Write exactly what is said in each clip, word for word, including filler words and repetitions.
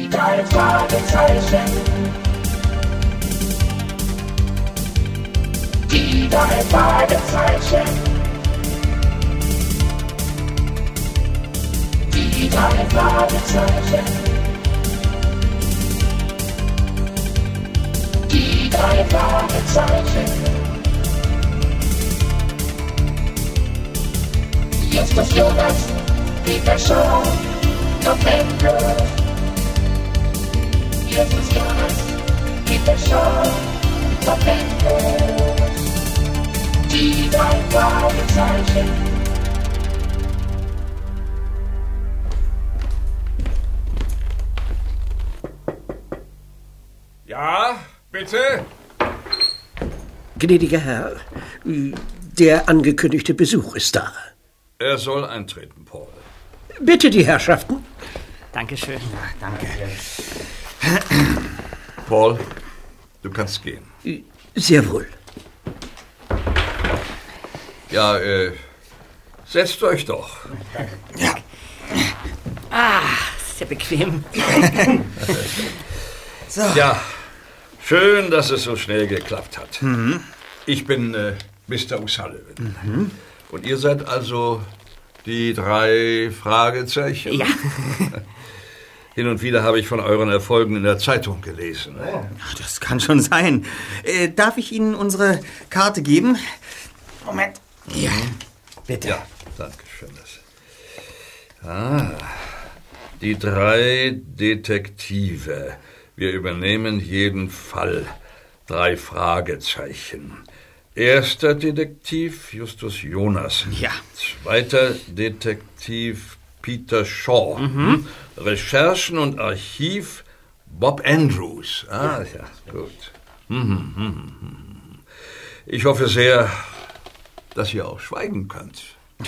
Die drei Fragezeichen. Die drei Fragezeichen. Die drei Fragezeichen. Die drei Fragezeichen. Justus Jonas, Peter Shaw, Tom Enders. Justus Jonas, Peter Shaw, Tom Enders. Die drei Fragezeichen. Ja, bitte? Gnädiger Herr, der angekündigte Besuch ist da. Er soll eintreten, Paul. Bitte die Herrschaften. Dankeschön. Ja, danke. Paul, du kannst gehen. Sehr wohl. Ja, äh, setzt euch doch. Ja. Ah, sehr bequem. So. Ja, schön, dass es so schnell geklappt hat. Mhm. Ich bin äh, Mister O'Sullivan. Mhm. Und ihr seid also die drei Fragezeichen? Ja. Hin und wieder habe ich von euren Erfolgen in der Zeitung gelesen. Oh. Das kann schon sein. Äh, darf ich Ihnen unsere Karte geben? Moment. Ja, bitte. Ja, danke schön. Ah, die drei Detektive. Wir übernehmen jeden Fall. Drei Fragezeichen. Erster Detektiv Justus Jonas. Ja. Zweiter Detektiv Peter Shaw. Mhm. Recherchen und Archiv Bob Andrews. Ah, ja, ja gut. Mhm, mhm. Ich hoffe sehr, dass ihr auch schweigen könnt.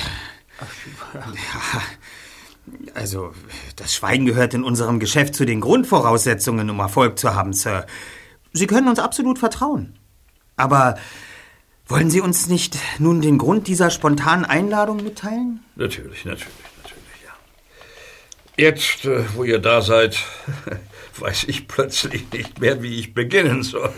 Ja, also, das Schweigen gehört in unserem Geschäft zu den Grundvoraussetzungen, um Erfolg zu haben, Sir. Sie können uns absolut vertrauen. Aber wollen Sie uns nicht nun den Grund dieser spontanen Einladung mitteilen? Natürlich, natürlich, natürlich, ja. Jetzt, äh, wo ihr da seid, weiß ich plötzlich nicht mehr, wie ich beginnen soll.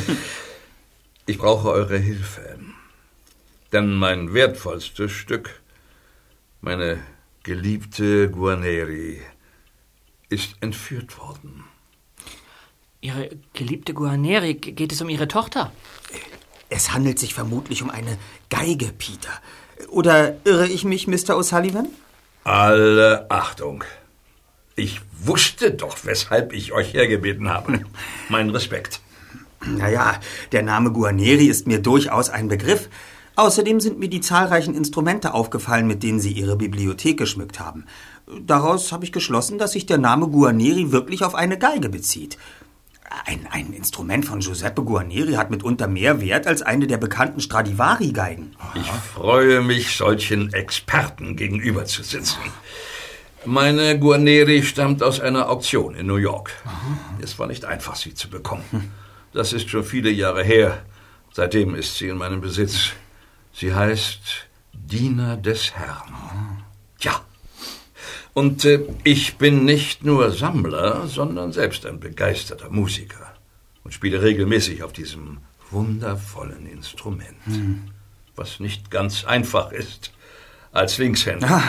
Ich brauche eure Hilfe. Denn mein wertvollstes Stück, meine geliebte Guarneri, ist entführt worden. Ihre geliebte Guarneri, geht es um Ihre Tochter? Es handelt sich vermutlich um eine Geige, Peter. Oder irre ich mich, Mister O'Sullivan? Alle Achtung. Ich wusste doch, weshalb ich euch hergebeten habe. Mein Respekt. Naja, der Name Guarneri ist mir durchaus ein Begriff. Außerdem sind mir die zahlreichen Instrumente aufgefallen, mit denen Sie Ihre Bibliothek geschmückt haben. Daraus habe ich geschlossen, dass sich der Name Guarneri wirklich auf eine Geige bezieht. Ein, ein Instrument von Giuseppe Guarneri hat mitunter mehr Wert als eine der bekannten Stradivari-Geigen. Ich freue mich, solchen Experten gegenüber zu sitzen. Meine Guarneri stammt aus einer Auktion in New York. Es war nicht einfach, sie zu bekommen. Das ist schon viele Jahre her. Seitdem ist sie in meinem Besitz. Sie heißt Diener des Herrn. Ja. Und äh, ich bin nicht nur Sammler, sondern selbst ein begeisterter Musiker und spiele regelmäßig auf diesem wundervollen Instrument, hm. was nicht ganz einfach ist als Linkshänder. Ah.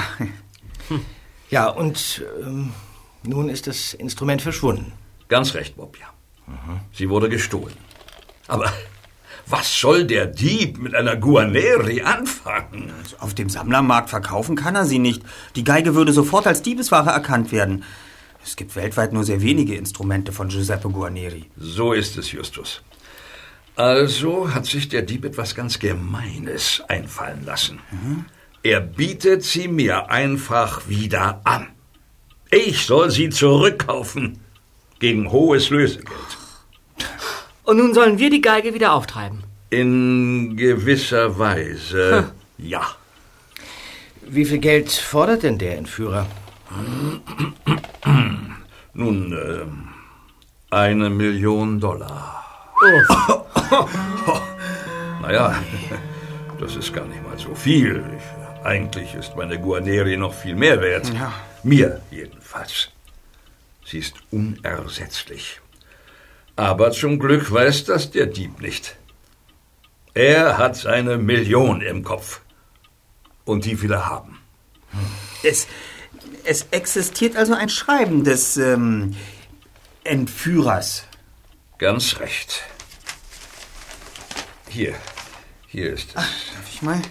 Ja, und ähm, nun ist das Instrument verschwunden. Ganz recht, Bob, ja. Mhm. Sie wurde gestohlen. Aber was soll der Dieb mit einer Guarneri anfangen? Also auf dem Sammlermarkt verkaufen kann er sie nicht. Die Geige würde sofort als Diebesware erkannt werden. Es gibt weltweit nur sehr wenige Instrumente von Giuseppe Guarneri. So ist es, Justus. Also hat sich der Dieb etwas ganz Gemeines einfallen lassen. Mhm. Er bietet sie mir einfach wieder an. Ich soll sie zurückkaufen gegen hohes Lösegeld. Und nun sollen wir die Geige wieder auftreiben? In gewisser Weise, hm. ja. Wie viel Geld fordert denn der Entführer? Nun, äh, eine Million Dollar. Oh. Naja, das ist gar nicht mal so viel. Ich, eigentlich ist meine Guarneri noch viel mehr wert. Ja. Mir jedenfalls. Sie ist unersetzlich. Aber zum Glück weiß das der Dieb nicht. Er hat seine Million im Kopf. Und die will er haben. Es, es existiert also ein Schreiben des ähm, Entführers. Ganz recht. Hier, hier ist es. Ach, darf ich mal?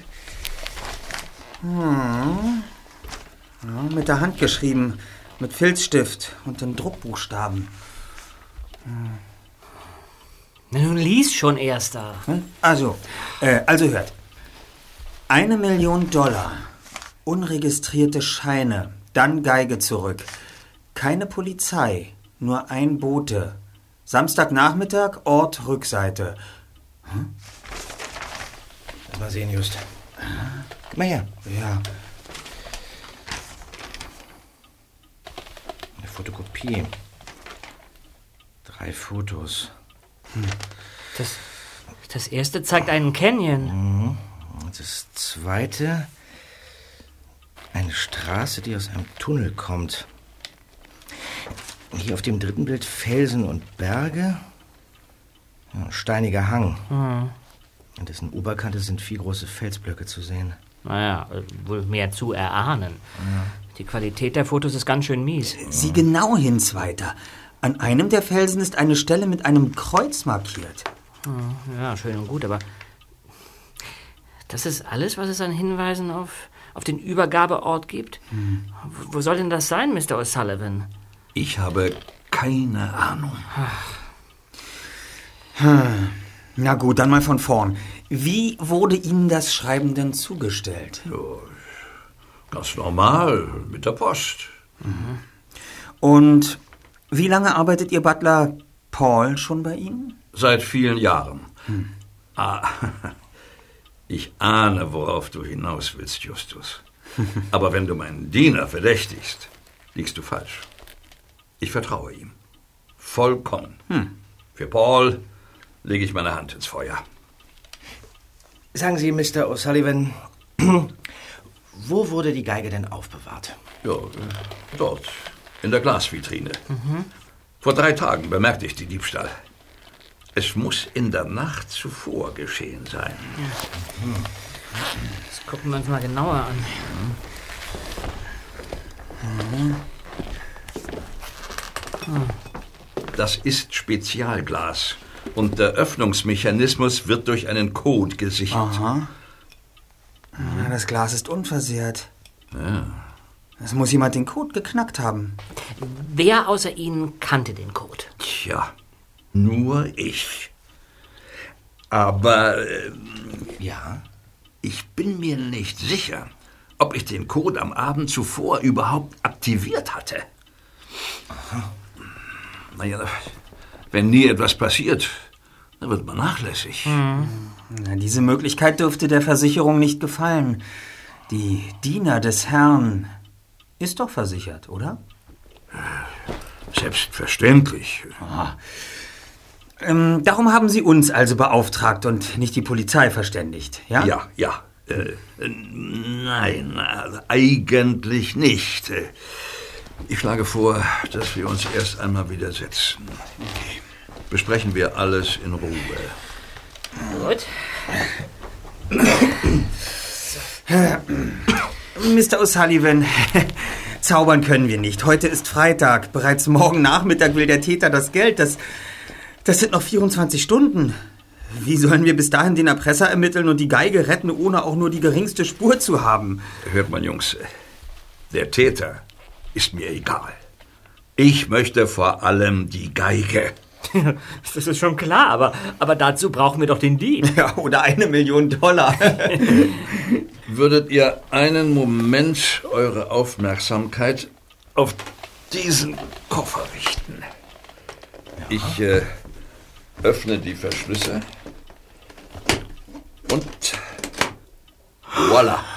Hm. Ja, mit der Hand geschrieben, mit Filzstift und den Druckbuchstaben. Hm. Na, nun lies schon, Erster. Hm? Also, äh, also hört. Eine Million Dollar, unregistrierte Scheine, dann Geige zurück. Keine Polizei, nur ein Bote. Samstagnachmittag, Ort, Rückseite. Hm? Lass mal sehen, Just. Gib mal her. Ja. Eine Fotokopie. Drei Fotos. Hm. Das, das erste zeigt einen Canyon. Mhm. Das zweite, eine Straße, die aus einem Tunnel kommt. Hier auf dem dritten Bild Felsen und Berge. Ja, ein steiniger Hang. Mhm. An dessen Oberkante sind vier große Felsblöcke zu sehen. Naja, wohl mehr zu erahnen. Ja. Die Qualität der Fotos ist ganz schön mies. Sieh genau hin, Zweiter. An einem der Felsen ist eine Stelle mit einem Kreuz markiert. Ja, schön und gut, aber das ist alles, was es an Hinweisen auf, auf den Übergabeort gibt? Hm. Wo soll denn das sein, Mister O'Sullivan? Ich habe keine Ahnung. Hm. Na gut, dann mal von vorn. Wie wurde Ihnen das Schreiben denn zugestellt? Ja, ganz normal, mit der Post. Mhm. Und wie lange arbeitet Ihr Butler Paul schon bei Ihnen? Seit vielen Jahren. Hm. Ah, ich ahne, worauf du hinaus willst, Justus. Aber wenn du meinen Diener verdächtigst, liegst du falsch. Ich vertraue ihm. Vollkommen. Hm. Für Paul lege ich meine Hand ins Feuer. Sagen Sie, Mister O'Sullivan, wo wurde die Geige denn aufbewahrt? Ja, dort, in der Glasvitrine. Mhm. Vor drei Tagen bemerkte ich den Diebstahl. Es muss in der Nacht zuvor geschehen sein. Ja. Mhm. Das gucken wir uns mal genauer an. Mhm. Mhm. Das ist Spezialglas. Und der Öffnungsmechanismus wird durch einen Code gesichert. Aha. Ja, das Glas ist unversehrt. Ja. Es muss jemand den Code geknackt haben. Wer außer Ihnen kannte den Code? Tja, nur ich. Aber, äh, ja, ich bin mir nicht sicher, ob ich den Code am Abend zuvor überhaupt aktiviert hatte. Aha. Naja, wenn nie etwas passiert, dann wird man nachlässig. Hm. Na, diese Möglichkeit dürfte der Versicherung nicht gefallen. Die Diener des Herrn ist doch versichert, oder? Selbstverständlich. Ah. Ähm, darum haben Sie uns also beauftragt und nicht die Polizei verständigt, ja? Ja, ja. Äh, nein, also eigentlich nicht. Ich schlage vor, dass wir uns erst einmal wieder setzen. Besprechen wir alles in Ruhe. Gut. Mister O'Sullivan, zaubern können wir nicht. Heute ist Freitag. Bereits morgen Nachmittag will der Täter das Geld. Das, das sind noch vierundzwanzig Stunden. Wie sollen wir bis dahin den Erpresser ermitteln und die Geige retten, ohne auch nur die geringste Spur zu haben? Hört mal, Jungs, der Täter ist mir egal. Ich möchte vor allem die Geige. Das ist schon klar, aber, aber dazu brauchen wir doch den Dieb. Ja, oder eine Million Dollar. Würdet ihr einen Moment eure Aufmerksamkeit auf diesen Koffer richten? Ja. Ich äh, öffne die Verschlüsse und voilà.